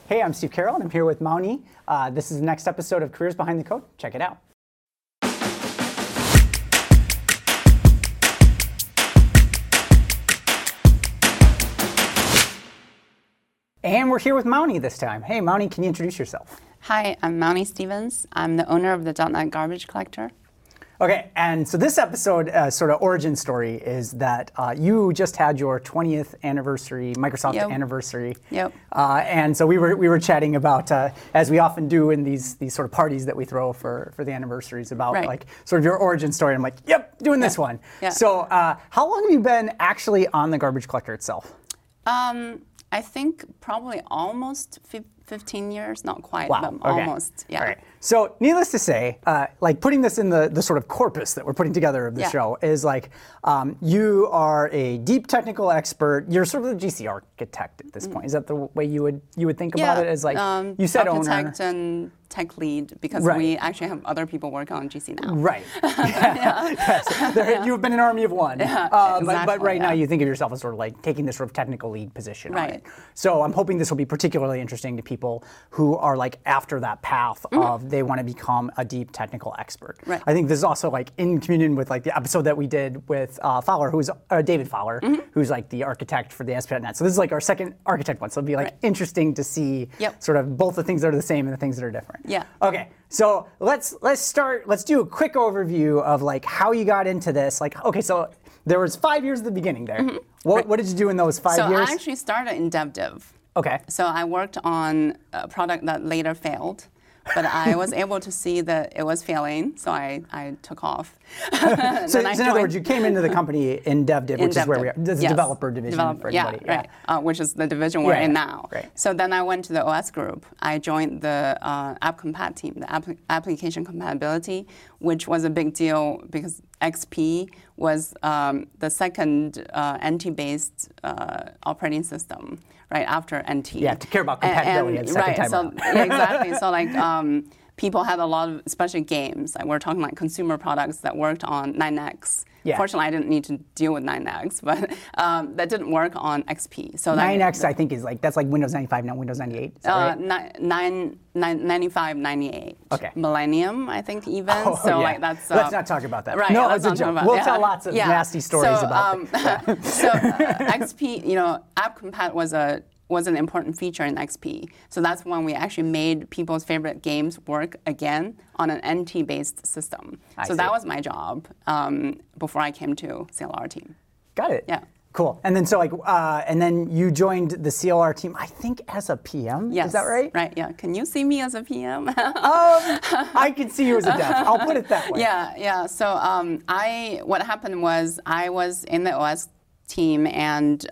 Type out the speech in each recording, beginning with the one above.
Hey, I'm Steve Carroll, and I'm here with Mauni. This is the next episode of Careers Behind the Code. Check it out. And we're here with Mauni this time. Hey, Mauni, can you introduce yourself? Hi, I'm Mauni Stevens. I'm the owner of the .NET Garbage Collector. Okay, and so this episode, sort of origin story, is that you just had your 20th anniversary, Microsoft anniversary. Yep. And so we were chatting about, as we often do in these sort of parties that we throw for the anniversaries, about like sort of your origin story. And I'm like, yep, doing this one. Yeah. So how long have you been actually on the Garbage Collector itself? I think probably almost 15 years, not quite, Wow. but almost. Yeah. All right. So needless to say, like putting this in the sort of corpus that we're putting together of the show is like, you are a deep technical expert. You're sort of the GC architect at this point. Is that the way you would think about it? As like you said, architect owner and tech lead, because we actually have other people working on GC now. Right. Yes. You've been an army of one. But right now you think of yourself as sort of like taking this sort of technical lead position on it. So I'm hoping this will be particularly interesting to people who are like after that path of they want to become a deep technical expert. Right. I think this is also like in communion with like the episode that we did with Fowler, who's David Fowler, who's like the architect for the ASP.NET. So this is like our second architect one. So it'll be like interesting to see sort of both the things that are the same and the things that are different. Yeah. Okay. So let's start. Let's do a quick overview of like how you got into this. Like, okay, so there was 5 years at the beginning there. What did you do in those 5 years? So I actually started in dev. Okay. So I worked on a product that later failed, but I was able to see that it was failing, so I took off. So in other words, you came into the company in DevDiv, which is where we are. This is the developer division for everybody. Yeah, right. Which is the division we're in now. Right. So then I went to the OS group. I joined the App Compat team, the application compatibility, which was a big deal because XP was the second NT-based operating system. Right after NT. Yeah, to care about compatibility at the second time around. Exactly. So like people had a lot of, especially games. Like we're talking like consumer products that worked on 9X. Yeah. Fortunately, I didn't need to deal with 9X, but that didn't work on XP. So 9X, I think, is like that's like Windows 95, not Windows 98. Is that right? 95, 98. Okay. Millennium, I think, even. Like that's. Let's not talk about that. Right. No, that's a joke. We'll tell lots of nasty stories about it. So XP, App Compat was an important feature in XP. So that's when we actually made people's favorite games work again on an NT-based system. So that was my job before I came to CLR team. Got it. Yeah. Cool. And then and then you joined the CLR team, I think, as a PM. Yes. Is that right? Right. Yeah. Can you see me as a PM? I can see you as a dev. I'll put it that way. Yeah. So what happened was I was in the OS team and.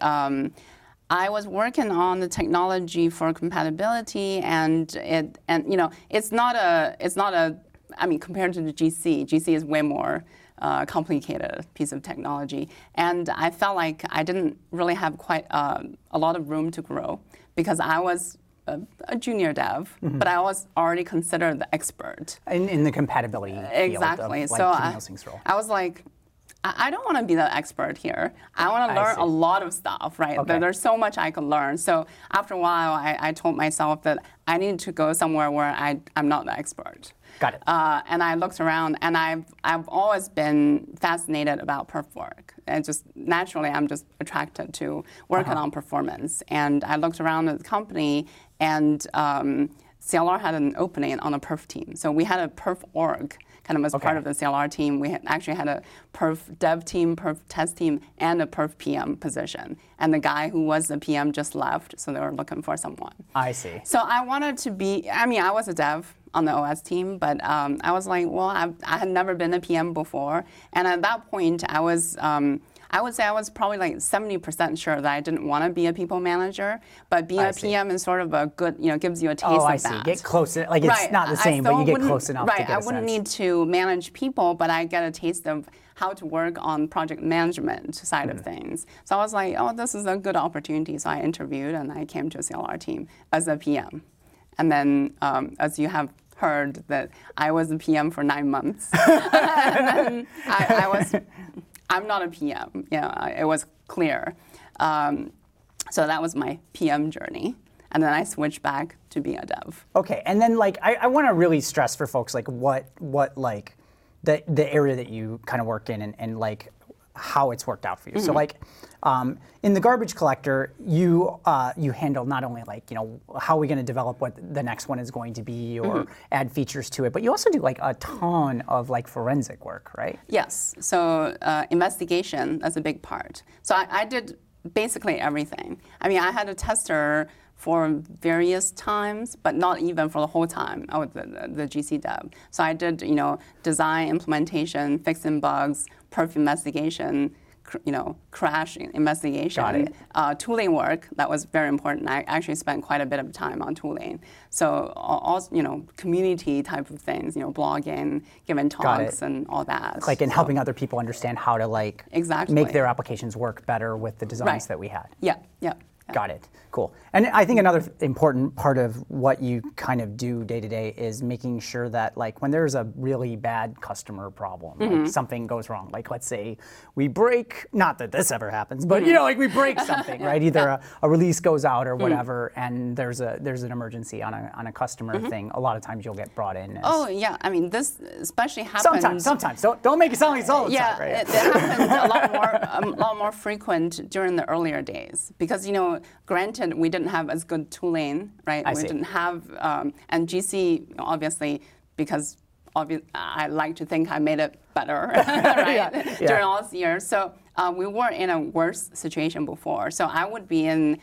I was working on the technology for compatibility, and it's not a. I mean, compared to the GC is way more complicated piece of technology, and I felt like I didn't really have quite a lot of room to grow because I was a junior dev, but I was already considered the expert in the compatibility field of, like, so Kim Helsing's role. I was like. I don't want to be the expert here. I want to learn a lot of stuff, right? Okay. There's so much I can learn. So after a while, I told myself that I need to go somewhere where I'm not the expert. Got it. And I looked around, and I've always been fascinated about perf work. And just naturally, I'm just attracted to working on performance. And I looked around at the company, and CLR had an opening on a perf team. So we had a perf org. Kind of as part of the CLR team, we actually had a perf dev team, perf test team, and a perf PM position. And the guy who was the PM just left, so they were looking for someone. I see. So I wanted to be, I was a dev on the OS team, but I was like, well, I had never been a PM before. And at that point, I would say I was probably like 70% sure that I didn't want to be a people manager, but being a PM is sort of a good, gives you a taste of that. I see. Get close. Like it's not the same, but you get close enough to get a sense. I wouldn't need to manage people, but I get a taste of how to work on project management side of things. So I was like, oh, this is a good opportunity. So I interviewed and I came to a CLR team as a PM. And then, as you have heard, that I was a PM for 9 months. And then I'm not a PM. It was clear. So that was my PM journey. and then I switched back to being a dev. Okay, and then like I want to really stress for folks like what like the area that you kind of work in and like how it's worked out for you. So like in the garbage collector, you handle not only like how are we going to develop what the next one is going to be or add features to it, but you also do like a ton of like forensic work, right? Yes. So investigation, that's a big part. So I did basically everything. I mean, I had a tester for various times, but not even for the whole time I was the GC dev. So I did, design, implementation, fixing bugs, perf investigation, crash investigation, tooling work. That was very important. I actually spent quite a bit of time on tooling. So also, community type of things, blogging, giving talks, and all that. Like in helping other people understand how to like make their applications work better with the designs that we had. Yeah. Got it. Cool. And I think another important part of what you kind of do day to day is making sure that like when there's a really bad customer problem, like something goes wrong, like let's say we break, not that this ever happens, but like we break something, right? Either a release goes out or whatever, and there's an emergency on a customer thing. A lot of times you'll get brought in. I mean, this especially happens. Sometimes. Don't make it sound like it's all the time, right? It happens a lot more frequent during the earlier days because granted, we didn't have as good tooling, right? We didn't have, and GC, obviously, because I like to think I made it better, right? During all these years. So we were in a worse situation before. So I would be in,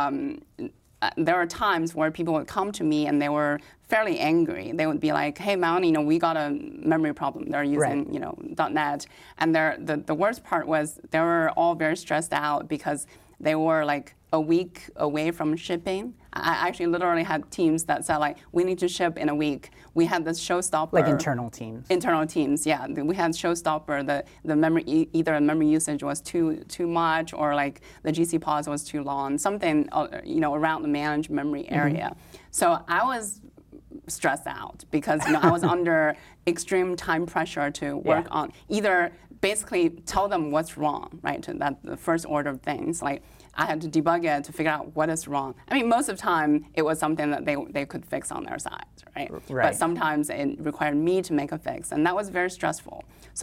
there are times where people would come to me and they were fairly angry. They would be like, hey, Melanie, we got a memory problem. They're using, .NET. And the worst part was they were all very stressed out because they were like a week away from shipping. I actually literally had teams that said like, we need to ship in a week. We had this showstopper. Like internal teams. Internal teams, yeah. We had showstopper. The memory, either the memory usage was too much or like the GC pause was too long. Something around the managed memory area. So I was stressed out because I was under extreme time pressure to work on either basically tell them what's wrong, right? That's the first order of things. Like I had to debug it to figure out what is wrong. I mean, most of the time it was something that they could fix on their side, right? But sometimes it required me to make a fix, and that was very stressful. So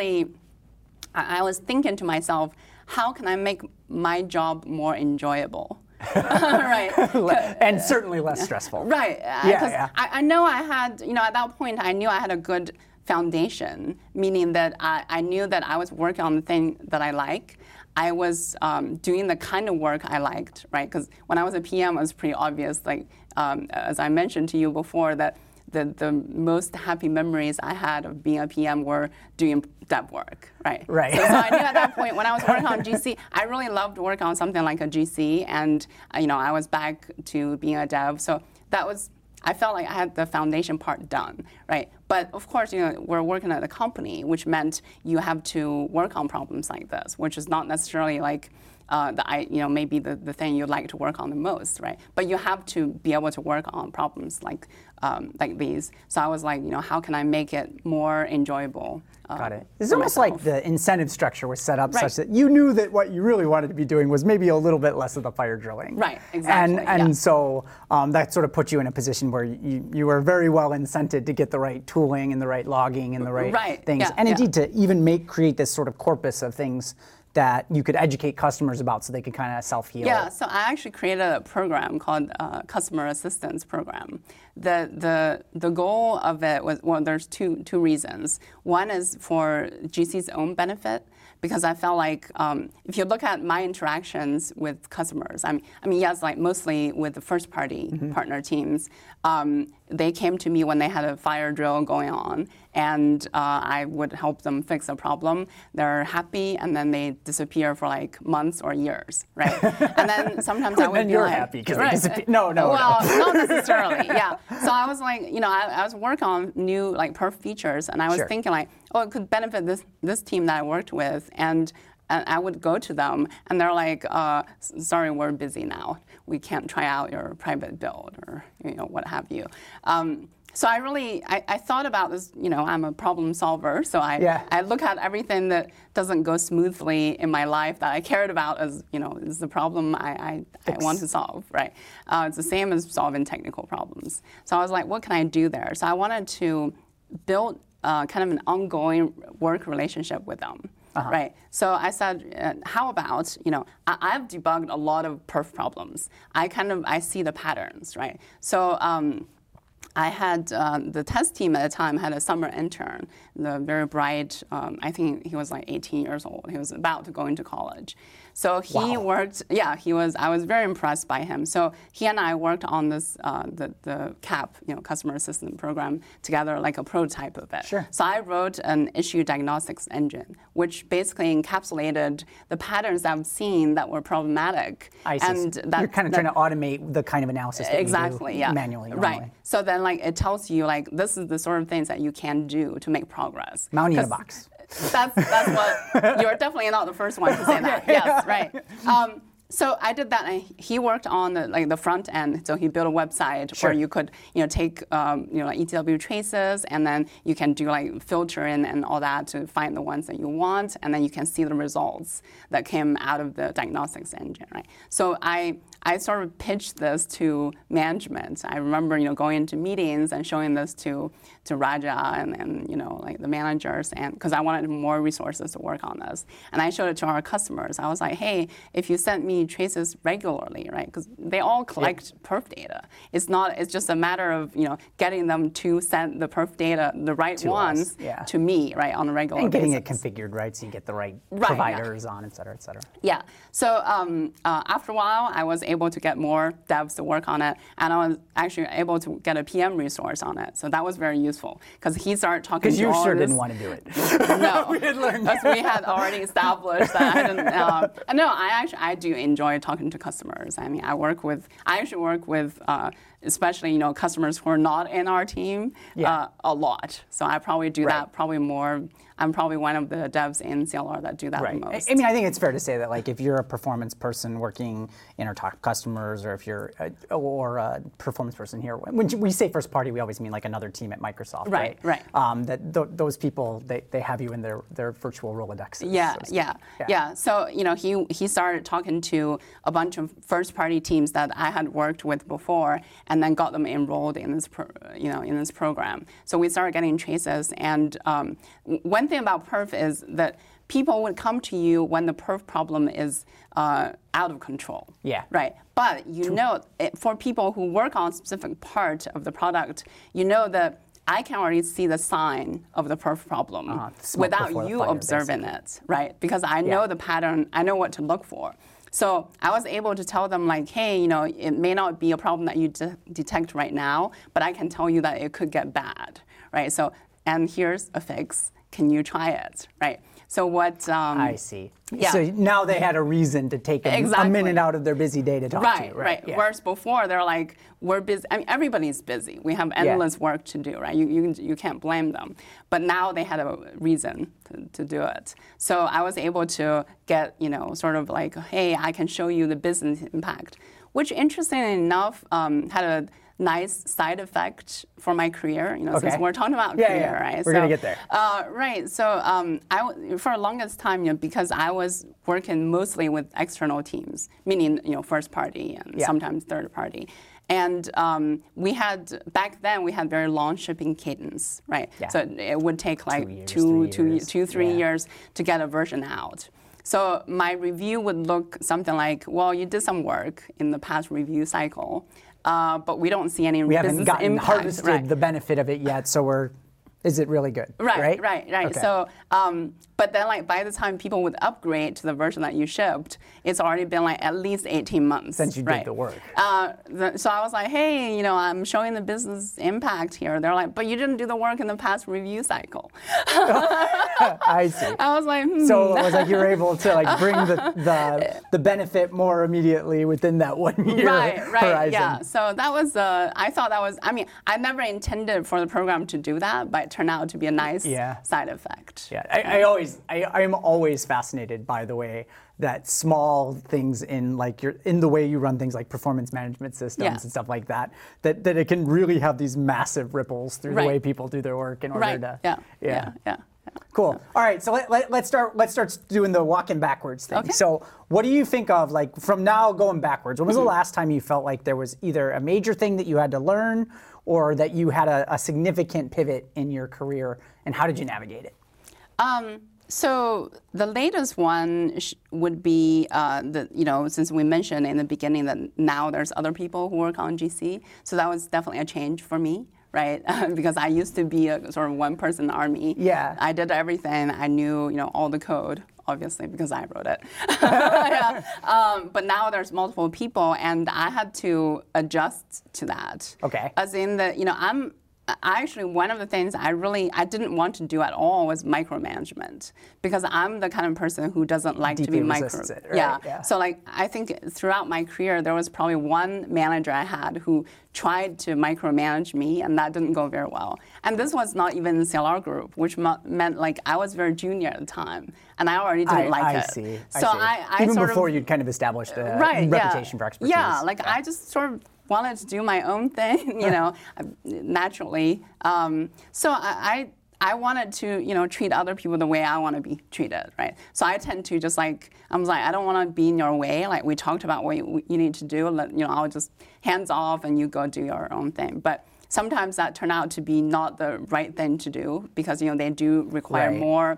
I was thinking to myself, how can I make my job more enjoyable? Right. And certainly less stressful. Right. Because I know I had, at that point, I knew I had a good foundation, meaning that I knew that I was working on the thing that I like. I was doing the kind of work I liked, right? Because when I was a PM, it was pretty obvious, like, as I mentioned to you before, that the most happy memories I had of being a PM were doing dev work, right? Right. So I knew at that point when I was working on GC, I really loved working on something like a GC, and I was back to being a dev. So that was, I felt like I had the foundation part done, right? But of course, we're working at a company, which meant you have to work on problems like this, which is not necessarily like maybe the thing you like to work on the most, right? But you have to be able to work on problems like these. So I was like, how can I make it more enjoyable? Got it. It's almost like the incentive structure was set up such that you knew that what you really wanted to be doing was maybe a little bit less of the fire drilling. Right, exactly. And so that sort of put you in a position where you were very well incented to get the right tooling and the right logging and the right things. Yeah, and indeed to even create this sort of corpus of things that you could educate customers about so they could kind of self-heal. Yeah, so I actually created a program called Customer Assistance Program. The goal of it was, well, there's two reasons. One is for GC's own benefit, because I felt like if you look at my interactions with customers, I mean, yes, like mostly with the first-party partner teams, they came to me when they had a fire drill going on, and I would help them fix a problem. They're happy, and then they disappear for like months or years, right? And then sometimes I would then be you're like, happy because they disappear. No. Well, not necessarily, yeah. So I was like, I was working on new like perf features, and I was thinking like, oh, it could benefit this team that I worked with, and I would go to them, and they're like, sorry, we're busy now. We can't try out your private build or what have you. So I thought about this, I'm a problem solver, so I look at everything that doesn't go smoothly in my life that I cared about as, is the problem I want to solve, right? It's the same as solving technical problems. So I was like, what can I do there? So I wanted to build kind of an ongoing work relationship with them. Right. So I said, how about, I've debugged a lot of perf problems. I see the patterns, right? So I had the test team at the time had a summer intern, the very bright, I think he was like 18 years old. He was about to go into college. So he worked, I was very impressed by him. So he and I worked on this, the CAP, customer assistant program together, like a prototype of it. Sure. So I wrote an issue diagnostics engine, which basically encapsulated the patterns I've seen that were problematic. I see. And you're kind of trying to automate the kind of analysis that you do manually. Right. So then it tells you this is the sort of things that you can do to make progress. Mounting in a box. That's what, you're definitely not the first one to say that. Yes, right. So I did that, and he worked on the front end. So he built a website where you could, take, ETW traces, and then you can do filtering and all that to find the ones that you want, and then you can see the results that came out of the diagnostics engine, right? So I sort of pitched this to management. I remember, going into meetings and showing this to Raja and the managers, and because I wanted more resources to work on this. And I showed it to our customers. I was like, hey, if you send me traces regularly, right? Because they all collect perf data. It's just a matter of, getting them to send the perf data, the right ones, to me, right, on a regular basis. And getting it configured, right, so you get the right providers on, et cetera, et cetera. Yeah. So after a while, I was able to get more devs to work on it, and I was actually able to get a PM resource on it. So that was very useful because he started talking to all Because you sure didn't want to do it. No, because we had already established that. I didn't. No, I do enjoy talking to customers. I mean, I actually work with especially customers who are not in our team a lot. So I probably do that probably more. I'm probably one of the devs in CLR that do that the most. I mean, I think it's fair to say that if you're a performance person working in our top customers, or if you're a performance person here, when we say first party, we always mean another team at Microsoft, right? Right. Those people, they have you in their virtual Rolodexes. Yeah. So he started talking to a bunch of first party teams that I had worked with before, and then got them enrolled in this in this program. So we started getting traces, and one thing about perf is that people would come to you when the perf problem is out of control. Yeah. Right. But for people who work on a specific part of the product, that I can already see the sign of the perf problem without you observing it, right? Because I know the pattern, I know what to look for. So I was able to tell them hey, it may not be a problem that you detect right now, but I can tell you that it could get bad, right? So, and here's a fix. Can you try it, right? So what? I see. Yeah. So now they had a reason to take a minute out of their busy day to talk to you, right? Right. Yeah. Whereas before they're we're busy. I mean, everybody's busy. We have endless work to do, right? You can't blame them. But now they had a reason to do it. So I was able to get, sort of hey, I can show you the business impact, which interestingly enough had a nice side effect for my career, since we're talking about career, right? We're going to get there. Right. So for the longest time, because I was working mostly with external teams, meaning, first party and sometimes third party. And back then we had very long shipping cadence, right? Yeah. So it would take 3 years to get a version out. So my review would look something like, well, you did some work in the past review cycle, but we don't see any business impact. We haven't harvested the benefit of it yet, so is it really good? Right. Okay. So, but then by the time people would upgrade to the version that you shipped, it's already been at least 18 months. Since you did the work. So I was like, hey, I'm showing the business impact here. They're like, but you didn't do the work in the past review cycle. I see. I was like, So it was you were able to bring the benefit more immediately within that 1 year horizon. Yeah. So that was, I thought that was, I never intended for the program to do that, but it turned out to be a nice side effect. Yeah, I am always fascinated by the way that small things in the way you run things like performance management systems and stuff like that it can really have these massive ripples through the way people do their work in order to. Yeah. Cool. All right, so let's start doing the walking backwards thing. Okay. So what do you think of, like, from now going backwards? When was the last time you felt like there was either a major thing that you had to learn or that you had a significant pivot in your career, and how did you navigate it? So the latest one would be since we mentioned in the beginning that now there's other people who work on GC, so that was definitely a change for me. Right, because I used to be a sort of one-person army. Yeah. I did everything. I knew, all the code, obviously, because I wrote it. But now there's multiple people, and I had to adjust to that. Okay. As in that, actually, one of the things I didn't want to do at all was micromanagement, because I'm the kind of person who doesn't like to be resists it, right? Yeah. So I think throughout my career there was probably one manager I had who tried to micromanage me, and that didn't go very well. And this was not even the CLR group, which meant I was very junior at the time, and I already didn't like it. I see. So I even sort before of, you'd kind of established the reputation for expertise. Yeah, I just sort of wanted to do my own thing, naturally. So I wanted to, treat other people the way I want to be treated, right? So I tend to just I don't want to be in your way. Like we talked about what you need to do. I'll just hands off and you go do your own thing. But sometimes that turned out to be not the right thing to do because, they do require more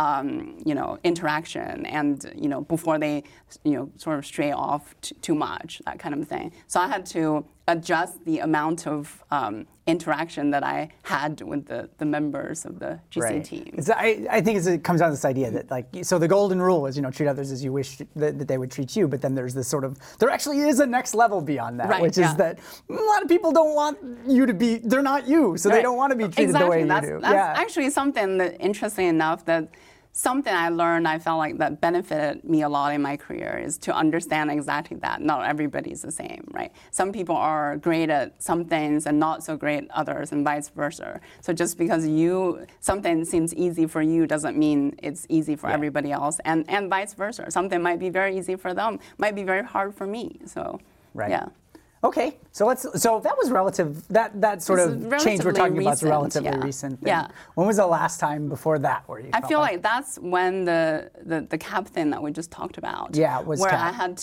interaction and, before they, sort of stray off too much, that kind of thing. So I had to adjust the amount of interaction that I had with the members of the GC team. I think it comes down to this idea that so the golden rule is, treat others as you wish that they would treat you, but then there's this sort of, there actually is a next level beyond that, which is that a lot of people don't want you to be, they're not you, so they don't want to be treated the way you do. That's actually something that, interesting enough, that something I learned, I felt like that benefited me a lot in my career is to understand exactly that. Not everybody's the same, right? Some people are great at some things and not so great at others, and vice versa. So just because something seems easy for you doesn't mean it's easy for everybody else, and vice versa. Something might be very easy for them, might be very hard for me. So, yeah. Okay, so that was relative. That sort of change we're talking about is relatively recent. Yeah. When was the last time before that where you? I feel like that's when the CAP thing that we just talked about. Yeah, was where CAP. I had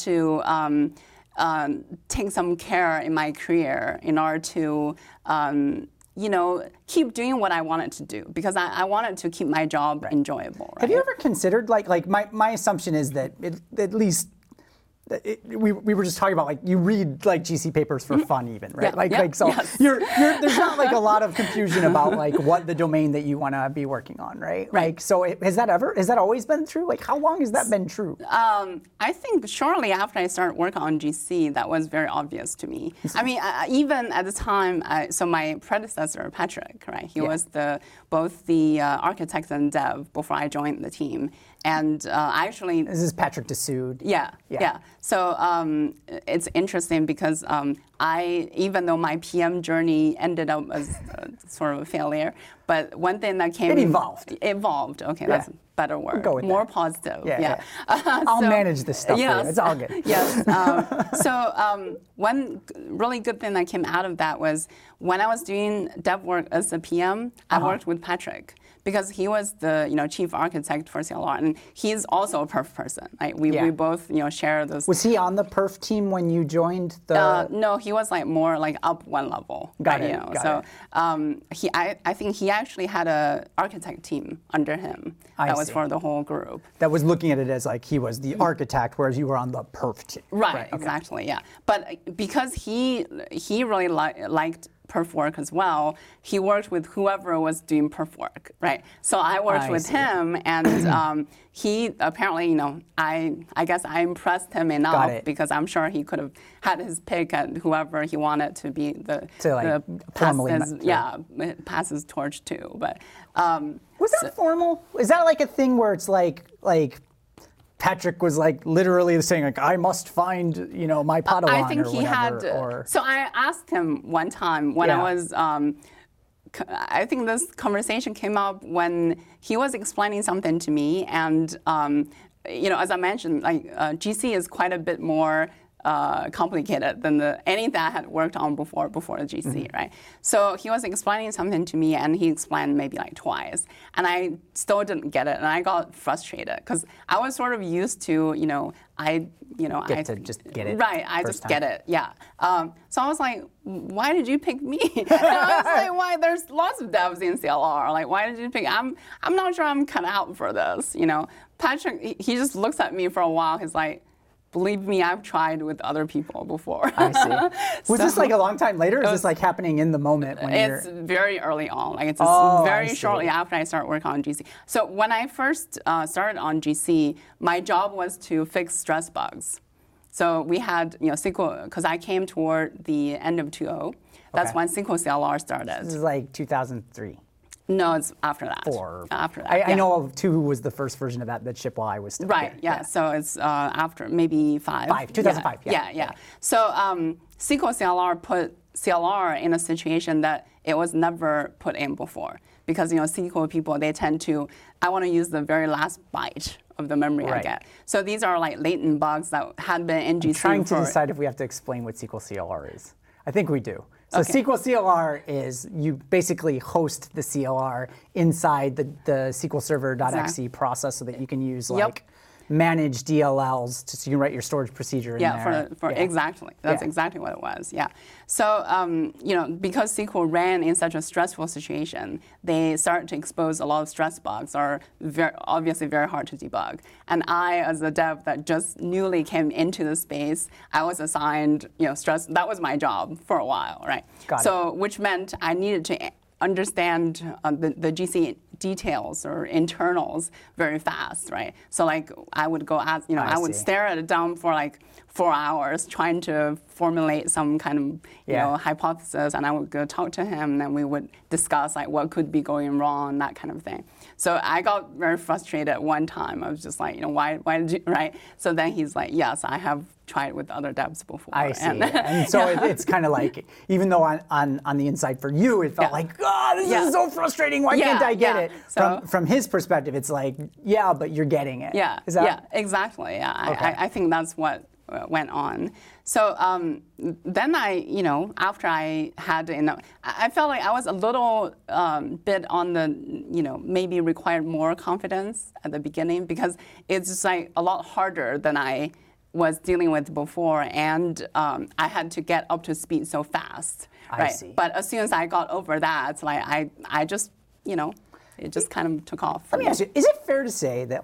to take some care in my career in order to. Keep doing what I wanted to do because I wanted to keep my job enjoyable. Right? Have you ever considered my assumption is that at least. We were just talking about you read GC papers for fun even, right? There's not a lot of confusion about what the domain that you want to be working on, right? So has that always been true? How long has that been true? I think shortly after I started working on GC, that was very obvious to me. I mean, even at the time, so my predecessor Patrick, right? He was both the architect and dev before I joined the team. And actually, this is Patrick Dessoud. Yeah. So it's interesting because even though my PM journey ended up as sort of a failure, but one thing that came... It evolved. Evolved, okay, that's a better word. We'll go with more that. Positive, I'll manage this stuff for you. It's all good. Yes. So one really good thing that came out of that was when I was doing dev work as a PM, I worked with Patrick. Because he was the chief architect for CLR, and he's also a perf person. Right? We both share those. Was he on the perf team when you joined the? No, he was more up one level. Got it. So I think he actually had a architect team under him that was for the whole group. That was looking at it as he was the architect, whereas you were on the perf team. Right. Exactly. Yeah. But because he really liked perf work as well, he worked with whoever was doing perf work, right? So I worked with him, and he apparently, I guess I impressed him enough because I'm sure he could have had his pick at whoever he wanted to be pass his torch to. But was that formal? Is that a thing where it's Patrick was literally saying I must find my Padawan. I think or he whatever, had. So I asked him one time when I was I think this conversation came up when he was explaining something to me, and as I mentioned, GC is quite a bit more complicated than any that I had worked on before the GC, right? So he was explaining something to me, and he explained maybe twice, and I still didn't get it, and I got frustrated because I was sort of used to, I just get it. Right, I just get it, yeah. So I was like, why did you pick me? And I was like, why? There's lots of devs in CLR. Like, why did you pick? I'm not sure I'm cut out for this. Patrick, he just looks at me for a while. He's like, believe me, I've tried with other people before. I see. Was this a long time later? Or is this happening in the moment when you're? It's very early on. It's very shortly after I started working on GC. So when I first started on GC, my job was to fix stress bugs. So we had SQL, because I came toward the end of 2.0. That's when SQL CLR started. This is 2003. No, it's after that. After that. I know 2 was the first version of that shipped while I was still here. Yeah. So it's after maybe 2005. Yeah. So SQL CLR put CLR in a situation that it was never put in before, because SQL people, they tend to, I want to use the very last byte of the memory I get. So these are latent bugs that had been in GC. I'm trying to decide if we have to explain what SQL CLR is. I think we do. So SQL CLR is you basically host the CLR inside the SQL Server.exe process so that you can use manage DLLs so you can write your storage procedure in there. Exactly. That's exactly what it was. Yeah. So because SQL ran in such a stressful situation, they started to expose a lot of stress bugs, are obviously very hard to debug. And I, as a dev that just newly came into the space, I was assigned stress. That was my job for a while, right? Which meant I needed to understand the GC details or internals very fast, right? So I would go ask, I would stare at a dump for 4 hours trying to formulate some kind of hypothesis, and I would go talk to him, and we would discuss what could be going wrong, that kind of thing. So I got very frustrated at one time. I was just like, why did you, right? So then he's like, yes, I have tried with other devs before. I see. And so it's kind of even though on the inside for you, it felt this is so frustrating. Why can't I get it? So, from his perspective, it's but you're getting it. Yeah, exactly. Yeah, okay. I think that's what went on. So then after I had, I felt like I was a little bit on the, maybe required more confidence at the beginning, because it's just a lot harder than I was dealing with before, and I had to get up to speed so fast. I see. But as soon as I got over that, I just, it just kind of took off. Let me ask you, is it fair to say that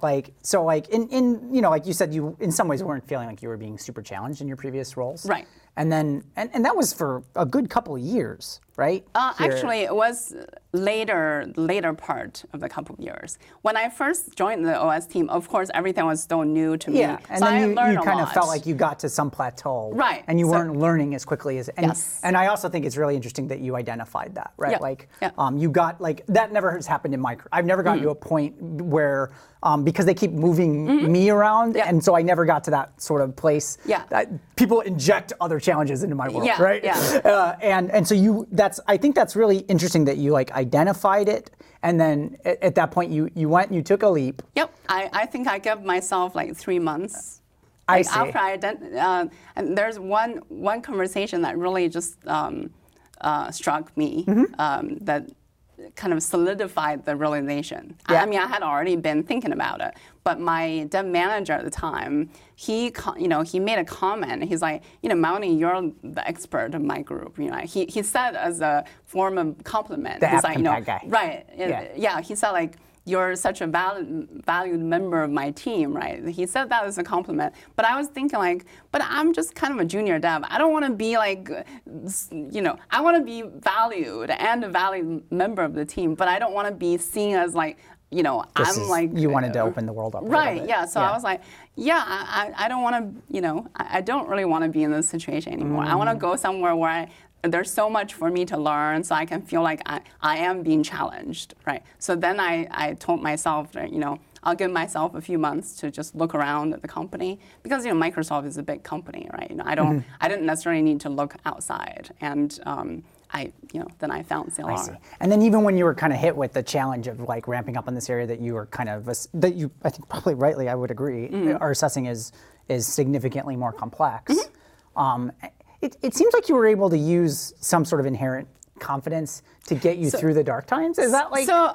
in like you said, you in some ways weren't feeling like you were being super challenged in your previous roles? Right. And then, and that was for a good couple of years, right? Actually, it was later part of the couple of years. When I first joined the OS team, of course, everything was still new to me. Yeah, and so then you kind of felt like you got to some plateau. Right. And you weren't learning as quickly as, yes. And I also think it's really interesting that you identified that, right? Yeah. You got, that never has happened in my career. I've never gotten to a point where, because they keep moving me around, and so I never got to that sort of place. Yeah. People inject other challenges into my world, right? Yeah. And so I think that's really interesting that you identified it, and then at that point you went and you took a leap. Yep. I think I gave myself 3 months. I see. After and there's one conversation that really just struck me, that kind of solidified the realization. Yeah. I mean, I had already been thinking about it, but my dev manager at the time, he made a comment. He's like, Melanie, you're the expert of my group. He said as a form of compliment. He's like, guy. Right. Yeah. He said you're such a valued member of my team, right? He said that as a compliment. But I was thinking but I'm just kind of a junior dev. I don't want to be I want to be valued and a valued member of the team, but I don't want to be seen as you wanted to open the world up. Right, yeah. So I was like, I don't want to, I don't really want to be in this situation anymore. I want to go somewhere where there's so much for me to learn, so I can feel like I am being challenged, right? So then I told myself that, I'll give myself a few months to just look around at the company, because Microsoft is a big company, right? I didn't necessarily need to look outside, and then I found CLR. I see. And then even when you were kind of hit with the challenge of like ramping up on this area that you were kind of, that you, I think probably rightly, I would agree, are assessing is significantly more complex. It seems like you were able to use some sort of inherent confidence to get you through the dark times. Is that like? So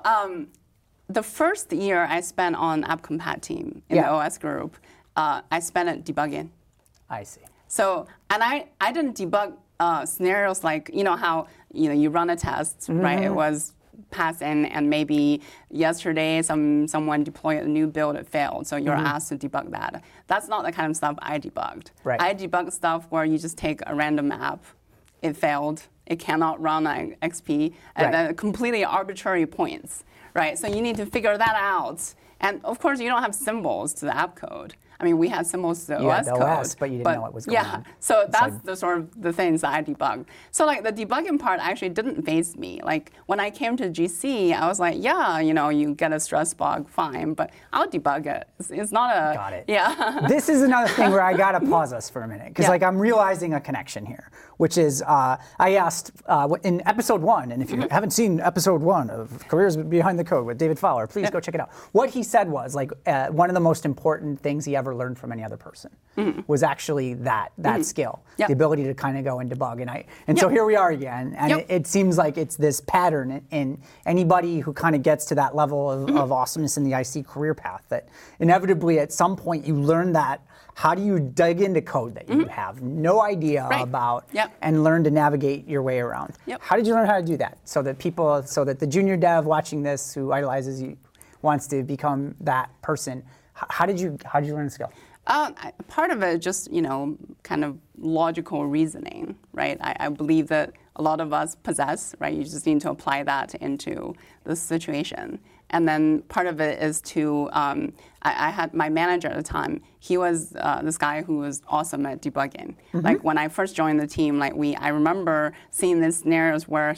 the first year I spent on App Compat team in the OS group, I spent it debugging. I see. So, and I didn't debug scenarios like, how, you run a test, right? It was pass in, and maybe yesterday someone deployed a new build, it failed, so you're asked to debug that. That's not the kind of stuff I debugged. Right. I debugged stuff where you just take a random app, it failed, it cannot run on XP, and then completely arbitrary points, right? So you need to figure that out. And of course, you don't have symbols to the app code. I mean, we had symbols to the OS code. OS, but you didn't know what was going on. So that's the sort of the things that I debugged. So like the debugging part actually didn't faze me. Like when I came to GC, I was like, you get a stress bug, fine, but I'll debug it. It's not a... Got it. Yeah. This is another thing where I gotta pause us for a minute, because like I'm realizing a connection here, which is I asked in episode 1, and if you haven't seen episode 1 of Careers Behind the Code with David Fowler, please go check it out. What he said was like one of the most important things he ever learned from any other person was actually that skill, the ability to kind of go and debug. And so here we are again, and it seems like it's this pattern in anybody who kind of gets to that level of awesomeness in the IC career path, that inevitably at some point you learn that. How do you dig into code that you have no idea about and learn to navigate your way around? How did you learn how to do that so that the junior dev watching this who idolizes you wants to become that person? How did you learn the skill? Part of it just, kind of logical reasoning, right? I believe that a lot of us possess, right? You just need to apply that into the situation. And then part of it is to, I had my manager at the time, he was this guy who was awesome at debugging. Like when I first joined the team, I remember seeing these scenarios where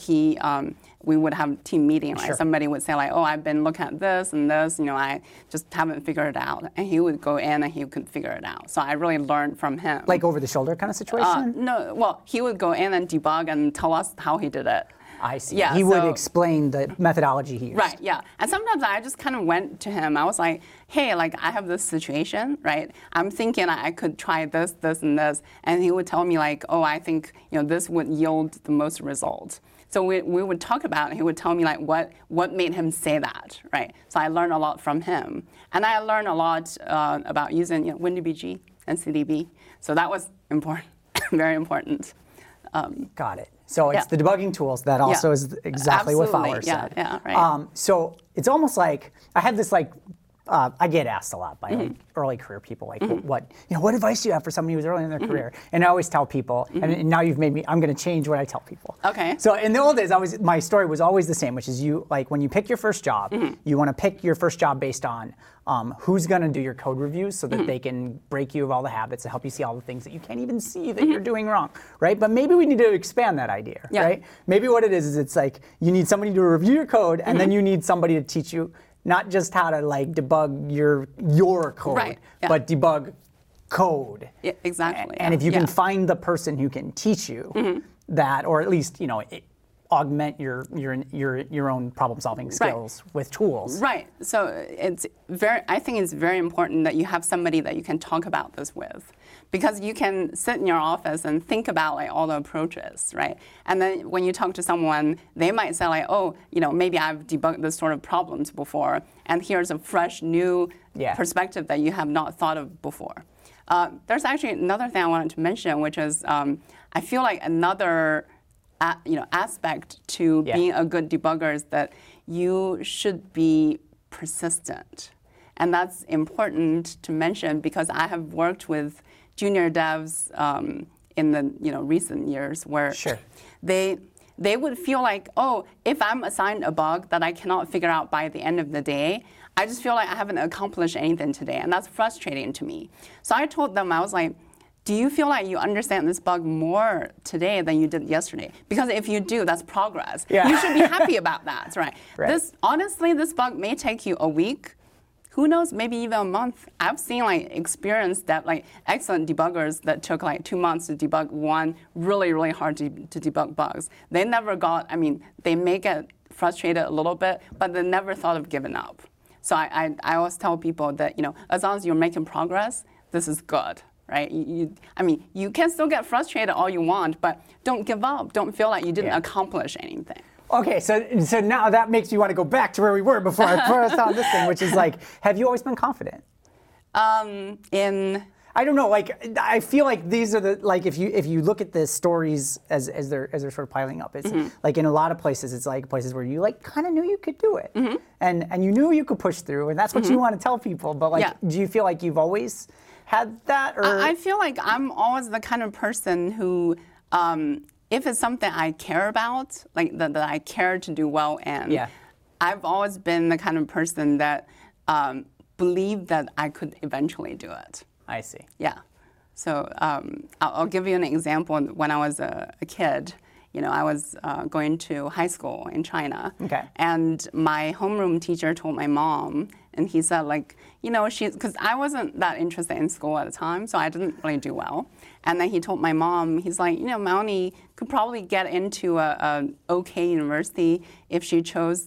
we would have team meeting, right? Somebody would say like, oh, I've been looking at this and this, I just haven't figured it out. And he would go in and he could figure it out. So I really learned from him. Like over the shoulder kind of situation? No, well, he would go in and debug and tell us how he did it. I see. Yeah, he would explain the methodology he used. Right, yeah. And sometimes I just kind of went to him. I was like, hey, I have this situation, right? I'm thinking I could try this, this, and this. And he would tell me like, oh, I think this would yield the most results. So we would talk about it, and he would tell me like what made him say that, right? So I learned a lot from him. And I learned a lot about using WinDBG and CDB. So that was important, very important. Got it. So it's the debugging tools that also is exactly what Fowler said. Yeah, right. So it's almost like I had this I get asked a lot by early career people, like, what advice do you have for somebody who's early in their career? And I always tell people, and now you've made me, I'm going to change what I tell people. Okay. So in the old days, my story was always the same, which is when you pick your first job, you want to pick your first job based on who's going to do your code reviews so that they can break you of all the habits and help you see all the things that you can't even see that you're doing wrong, right? But maybe we need to expand that idea, right? Maybe what it is it's like you need somebody to review your code, and then you need somebody to teach you not just how to debug your code, but debug code. Yeah, exactly. And if you can find the person who can teach you that, or at least augment your own problem-solving skills with tools. Right. So I think it's very important that you have somebody that you can talk about this with, because you can sit in your office and think about all the approaches, right? And then when you talk to someone, they might say oh, maybe I've debugged this sort of problems before, and here's a fresh new perspective that you have not thought of before. There's actually another thing I wanted to mention, which is I feel like another aspect to being a good debugger is that you should be persistent. And that's important to mention because I have worked with junior devs in the recent years where they would feel like, oh, if I'm assigned a bug that I cannot figure out by the end of the day, I just feel like I haven't accomplished anything today, and that's frustrating to me. So I told them, I was like, do you feel like you understand this bug more today than you did yesterday? Because if you do, that's progress. You should be happy about that, right? Honestly, this bug may take you a week, who knows, maybe even a month. I've seen experienced that excellent debuggers that took 2 months to debug one really, really hard to debug bugs. They never got, they may get frustrated a little bit, but they never thought of giving up. So I always tell people that, as long as you're making progress, this is good, right? You can still get frustrated all you want, but don't give up. Don't feel like you didn't accomplish anything. Okay, so now that makes me want to go back to where we were before I first on this thing, which is have you always been confident? I don't know. I feel like these are the if you look at the stories as they're sort of piling up, it's in a lot of places it's places where you kind of knew you could do it, and you knew you could push through, and that's what you want to tell people. But do you feel like you've always had that? Or I feel like I'm always the kind of person who, if it's something I care about, that I care to do well in, I've always been the kind of person that believed that I could eventually do it. I see. Yeah. So I'll give you an example. When I was a kid, I was going to high school in China. Okay. And my homeroom teacher told my mom, and he said, because I wasn't that interested in school at the time, so I didn't really do well. And then he told my mom, he's like, Melanie could probably get into a okay university if she chose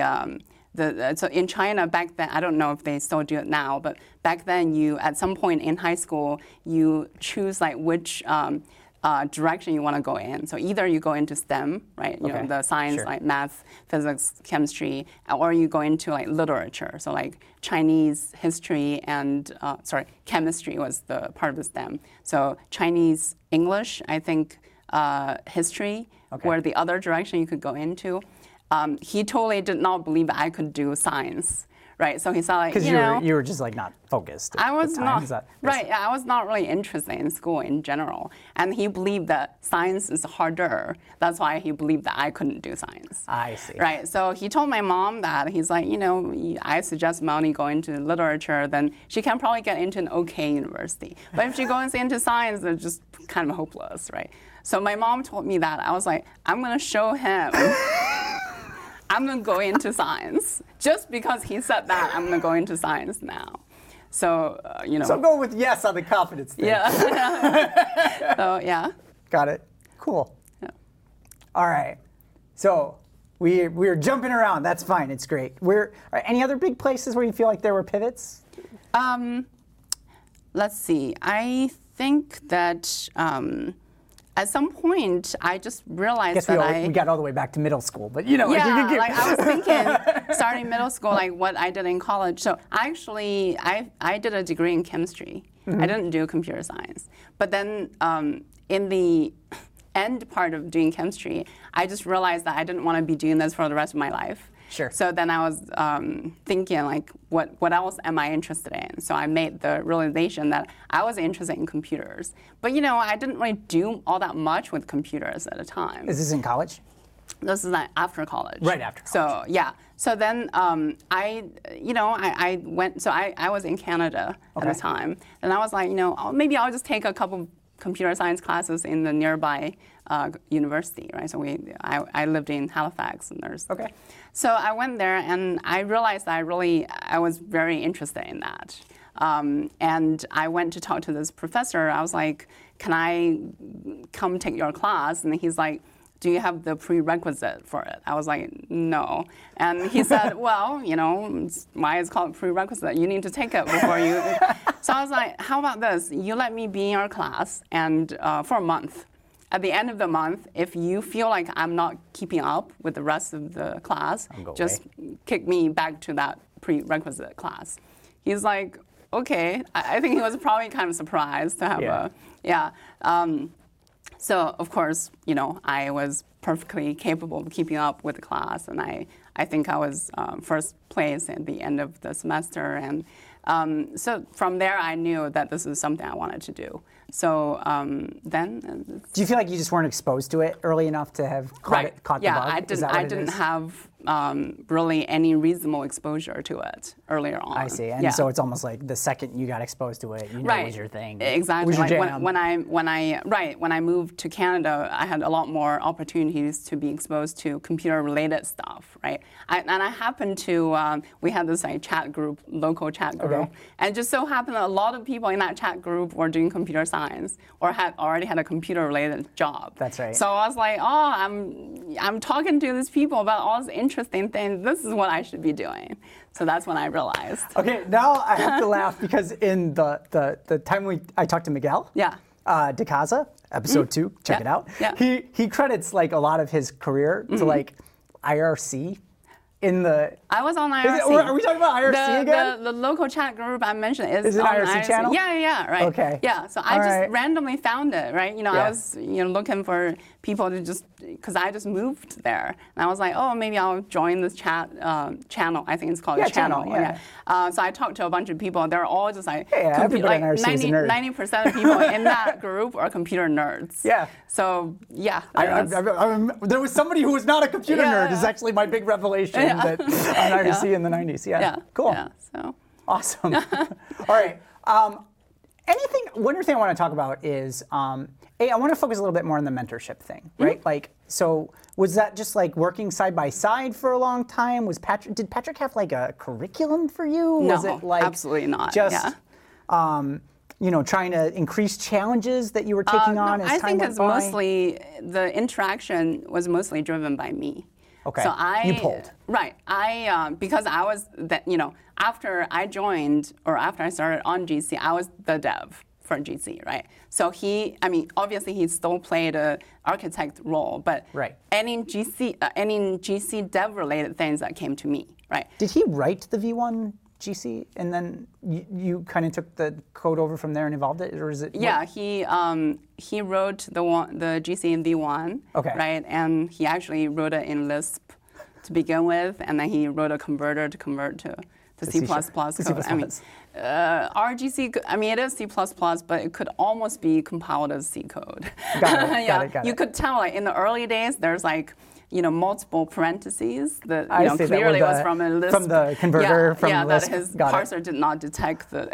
so in China back then, I don't know if they still do it now, but back then at some point in high school, you choose which direction you want to go in. So either you go into STEM, right? The science, math, physics, chemistry, or you go into literature. So Chinese history and chemistry was the part of the STEM. So Chinese, English, I think history were the other direction you could go into. He totally did not believe I could do science, right? So he saw because you were just not focused. I was not right. I was not really interested in school in general, and he believed that science is harder. That's why he believed that I couldn't do science. I see. Right. So he told my mom that he's like, I suggest Melanie go into literature, then she can probably get into an okay university. But if she goes into science, it's just kind of hopeless, right? So my mom told me that. I was like, I'm gonna show him. I'm going to go into science. Just because he said that, I'm going to go into science now. So, So go with yes on the confidence thing. Yeah. So, yeah. Got it. Cool. Yeah. All right. So we're jumping around. That's fine. It's great. Any other big places where you feel like there were pivots? Let's see. I think that... at some point, I just realized we got all the way back to middle school, but Yeah, I was thinking, starting middle school, what I did in college. So actually, I did a degree in chemistry. I didn't do computer science. But then in the end part of doing chemistry, I just realized that I didn't want to be doing this for the rest of my life. Sure. So then I was thinking, what else am I interested in? So I made the realization that I was interested in computers. But, I didn't really do all that much with computers at the time. Is this in college? This is after college. Right after college. So, yeah. So then I went, so I was in Canada at the time. And I was like, maybe I'll just take a couple computer science classes in the nearby university, right? So I lived in Halifax, and there's So I went there, and I realized that I was very interested in that. And I went to talk to this professor. I was like, "Can I come take your class?" And he's like, "Do you have the prerequisite for it?" I was like, "No." And he said, "Well, why it's called prerequisite? You need to take it before you." So I was like, "How about this? You let me be in your class and for a month. At the end of the month, if you feel like I'm not keeping up with the rest of the class, just kick me back to that prerequisite class." He's like, "Okay." I think he was probably kind of surprised to have So, of course, I was perfectly capable of keeping up with the class, and I think I was first place at the end of the semester. And so from there, I knew that this is something I wanted to do. So then... Do you feel like you just weren't exposed to it early enough to have caught the bug? Yeah, I didn't have really any reasonable exposure to it earlier on. I see. And so it's almost like the second you got exposed to it, you know, it was your thing. Exactly. It was your like jam. when I moved to Canada, I had a lot more opportunities to be exposed to computer-related stuff, right? And I happened to, we had this like chat group, local chat group, and it just so happened that a lot of people in that chat group were doing computer science or had already had a computer-related job. That's right. So I was like, oh, I'm talking to these people about all these interesting things. This is what I should be doing. So that's when I realized. Okay, now I have to laugh because in the time I talked to Miguel, De Casa, episode 2, check it out. Yeah. He credits like a lot of his career to like IRC. I was on IRC. Are we talking about IRC again? The local chat group I mentioned is an on IRC channel? Yeah, right. Okay. Yeah, so I just randomly found it, right? You know, I was looking for people to because I just moved there. And I was like, oh, maybe I'll join this chat channel. I think it's called a channel. So I talked to a bunch of people. They're all just like, everybody in IRC is a nerd. 90% of people in that group are computer nerds. Yeah. So, yeah. There was somebody who was not a computer nerd is actually my big revelation that on IRC in the 90s. Yeah. Cool. Yeah, so. Awesome. All right. One other thing I want to talk about is, I want to focus a little bit more on the mentorship thing, right? Like, so was that just like working side by side for a long time? Did Patrick have like a curriculum for you? No, was it like absolutely not. Just, trying to increase challenges that you were taking on as time went by? I think it's mostly, the interaction was mostly driven by me. Okay, so you pulled. Right, because I was, after I joined, or after I started on GC, I was the dev for GC, right? So obviously he still played a architect role, but any GC dev-related things that came to me, right? Did he write the V1 GC, and then you kind of took the code over from there and evolved it, or is it? Yeah, he wrote the GC in V1, right? And he actually wrote it in Lisp to begin with, and then he wrote a converter to convert to C++ code. RGC, it is C++, but it could almost be compiled as C code. Got it. You could tell, like in the early days, there's like multiple parentheses that clearly was from a Lisp. From the converter from Lisp. That his parser did not detect the.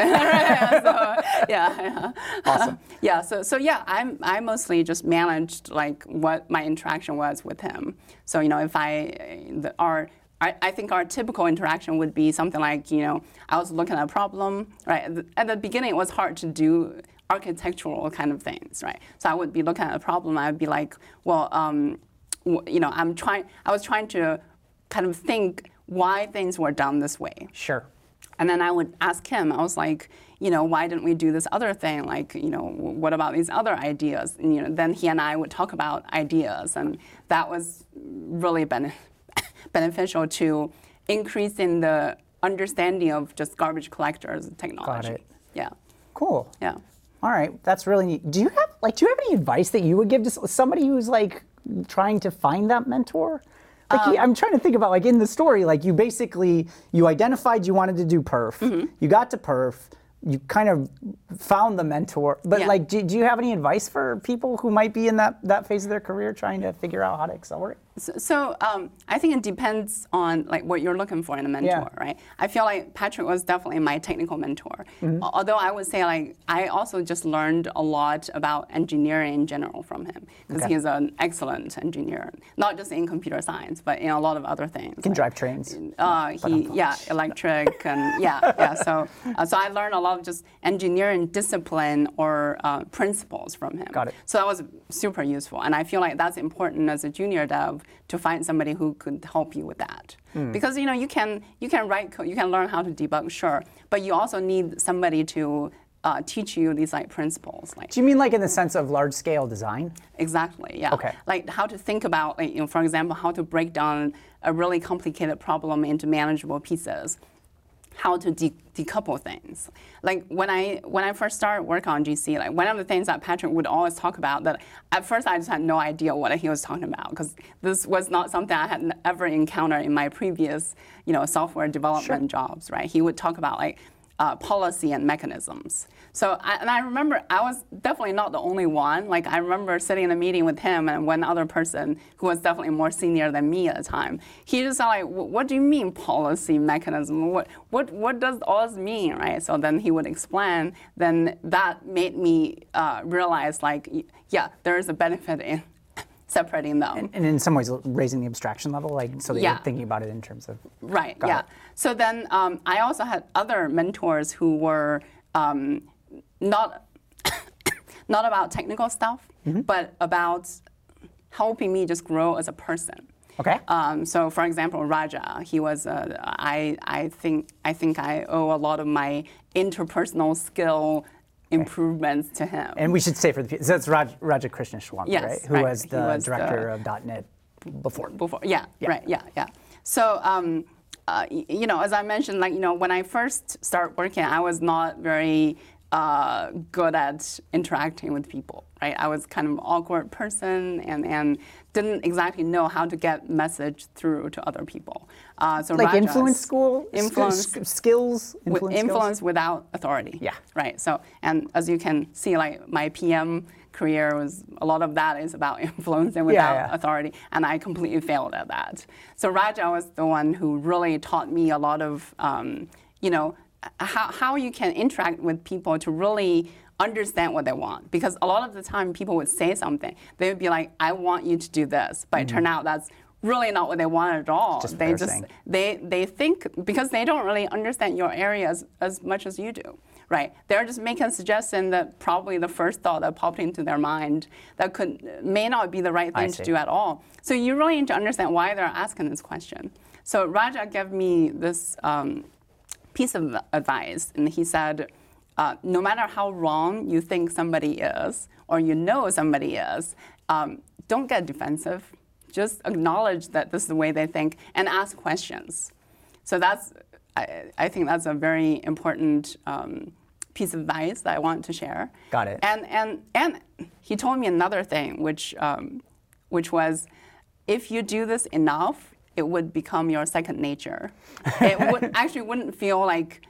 Awesome. I mostly just managed like what my interaction was with him. So if I think our typical interaction would be something like, I was looking at a problem, right? At the beginning, it was hard to do architectural kind of things, right? So I would be looking at a problem, I would be like, well, I was trying to kind of think why things were done this way. Sure. And then I would ask him, I was like, why didn't we do this other thing? Like, what about these other ideas? And, then he and I would talk about ideas, and that was really beneficial to increasing the understanding of just garbage collectors technology. Got it. Yeah. Cool. Yeah. All right, that's really neat. Do you have any advice that you would give to somebody who's like trying to find that mentor? Like I'm trying to think about, like, in the story, like you identified you wanted to do perf. You got to perf. You kind of found the mentor, but like, do you have any advice for people who might be in that phase of their career trying to figure out how to accelerate? So I think it depends on like what you're looking for in a mentor, right? I feel like Patrick was definitely my technical mentor. Although I would say like I also just learned a lot about engineering in general from him because he's an excellent engineer, not just in computer science, but in a lot of other things. He can drive trains. Electric and So I learned a lot of just engineering discipline or principles from him. Got it. So that was super useful, and I feel like that's important as a junior dev to find somebody who could help you with that. Because you can write code, you can learn how to debug, sure, but you also need somebody to teach you these like principles. Like, do you mean like in the sense of large scale design? Exactly. Yeah. Okay. Like how to think about, like, for example, how to break down a really complicated problem into manageable pieces. How to decouple things. Like when I first started work on GC, like one of the things that Patrick would always talk about that at first I just had no idea what he was talking about because this was not something I had ever encountered in my previous, software development jobs, right? He would talk about like policy and mechanisms. So, I remember I was definitely not the only one. Like, I remember sitting in a meeting with him and one other person who was definitely more senior than me at the time. He just like, what do you mean policy mechanism? What does all this mean, right? So then he would explain. Then that made me realize, like, yeah, there is a benefit in separating them. And in some ways, raising the abstraction level, like, so that you're thinking about it in terms of... Right, yeah. So then I also had other mentors who were not about technical stuff, but about helping me just grow as a person. Okay. So for example, Raja, he was, I think I owe a lot of my interpersonal skill improvements to him. And we should say for the people, so that's Raja Krishnaswamy, yes, right? Who was the director of .NET before. Yeah, right, yeah. So, you know, as I mentioned, like, you know, when I first started working, I was not very good at interacting with people, right? I was kind of an awkward person and didn't exactly know how to get message through to other people. So like Raja's influence school? Skills? Influence without authority. Yeah. Right, so, and as you can see, like, my PM career was, a lot of that is about influencing without authority, and I completely failed at that. So Raja was the one who really taught me a lot of, you know, how you can interact with people to really understand what they want. Because a lot of the time people would say something, they would be like, I want you to do this, but it turned out that's really not what they want at all. They think, because they don't really understand your area as much as you do. Right, they're just making a suggestion that probably the first thought that popped into their mind that may not be the right thing to do at all. So you really need to understand why they're asking this question. So Raja gave me this piece of advice, and he said, no matter how wrong you think somebody is, or you know somebody is, don't get defensive. Just acknowledge that this is the way they think and ask questions. So that's, I think that's a very important piece of advice that I want to share. Got it. And he told me another thing, which was, if you do this enough, it would become your second nature. It wouldn't feel like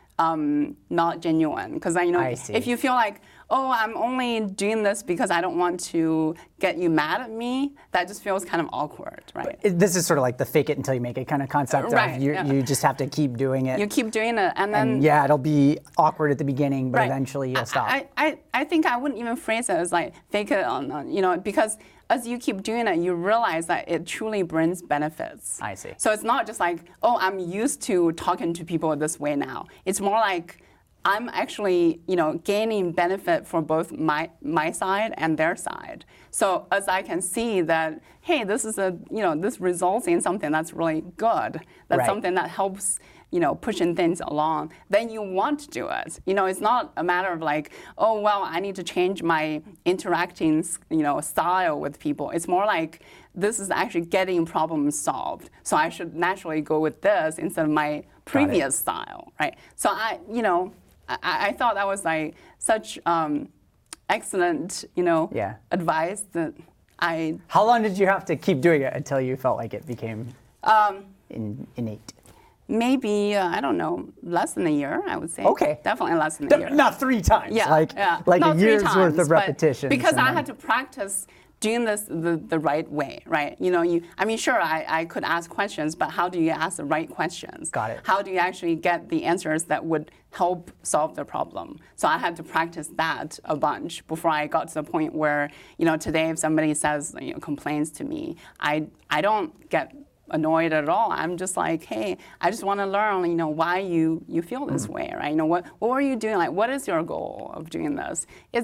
not genuine, because if you feel like, oh, I'm only doing this because I don't want to get you mad at me, that just feels kind of awkward, right? This is sort of like the fake it until you make it kind of concept of you just have to keep doing it. You keep doing it, and then... yeah, it'll be awkward at the beginning, but eventually you'll stop. I think I wouldn't even phrase it as like fake it on, you know, because as you keep doing it, you realize that it truly brings benefits. I see. So it's not just like, oh, I'm used to talking to people this way now. It's more like, I'm actually, you know, gaining benefit for both my side and their side. So as I can see that, hey, this is this results in something that's really good. That's something that helps, you know, pushing things along. Then you want to do it. You know, it's not a matter of like, oh, well, I need to change my interacting, you know, style with people. It's more like, this is actually getting problems solved. So I should naturally go with this instead of my previous style, right? So I thought that was like such excellent, you know, advice that I... How long did you have to keep doing it until you felt like it became innate? Maybe, I don't know, less than a year, I would say. Okay. Definitely less than a year. Not 3 times. Yeah, like not a year's worth of repetition. Because I had to practice doing this the right way, right? You know, I mean, sure, I could ask questions, but how do you ask the right questions? Got it. How do you actually get the answers that would help solve the problem? So I had to practice that a bunch before I got to the point where, you know, today if somebody says, you know, complains to me, I don't get annoyed at all. I'm just like, hey, I just want to learn, you know, why you feel this way, right? You know, what were you doing? Like, what is your goal of doing this?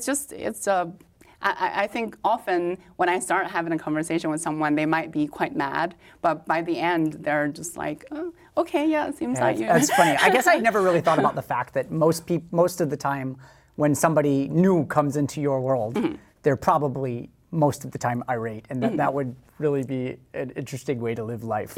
I think often when I start having a conversation with someone, they might be quite mad, but by the end, they're just like, oh, okay, yeah, it seems like you. That's funny. I guess I never really thought about the fact that most of the time, when somebody new comes into your world, they're probably most of the time irate, and that would really be an interesting way to live life.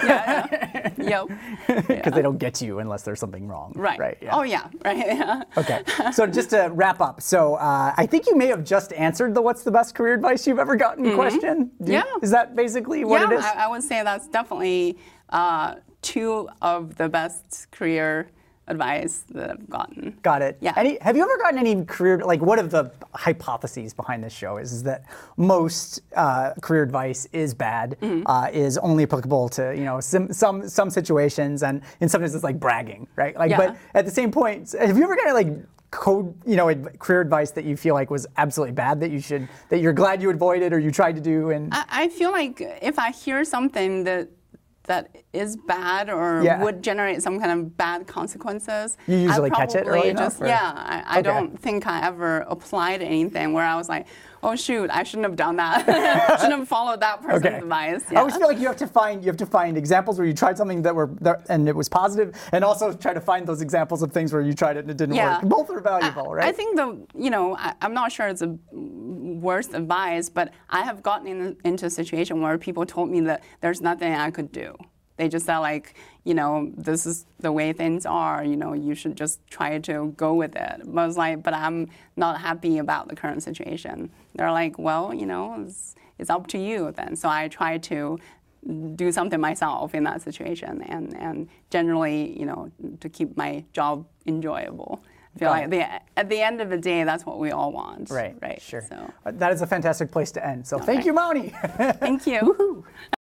Because they don't get you unless there's something wrong. Right. Yeah. Oh yeah. Right. Yeah. Okay. So just to wrap up, so I think you may have just answered the "What's the best career advice you've ever gotten" question. Is that basically what it is? I would say that's definitely 2 of the best career advice that I've gotten. Got it. Yeah. Have you ever gotten any career, like one of the hypotheses behind this show is that most career advice is bad, is only applicable to, you know, some situations, and in some cases it's like bragging, right? Like, but at the same point, have you ever gotten like career advice that you feel like was absolutely bad that you're glad you avoided or you tried to do? And I feel like if I hear something that is bad or would generate some kind of bad consequences, you usually catch it early enough? I don't think I ever applied anything where I was like, oh shoot, I shouldn't have done that. Shouldn't have followed that person's advice. I always feel like you have to find examples where you tried something that were and it was positive, and also try to find those examples of things where you tried it and it didn't work. Both are valuable, right? I think I'm not sure it's a worst advice, but I have gotten into a situation where people told me that there's nothing I could do. They just said like, you know, this is the way things are, you know, you should just try to go with it. But I was like, but I'm not happy about the current situation. They're like, well, you know, it's up to you then. So I try to do something myself in that situation and generally, you know, to keep my job enjoyable. I feel like at the end of the day, that's what we all want. Right. Sure. So. That is a fantastic place to end. So thank you, Mauni. Thank you.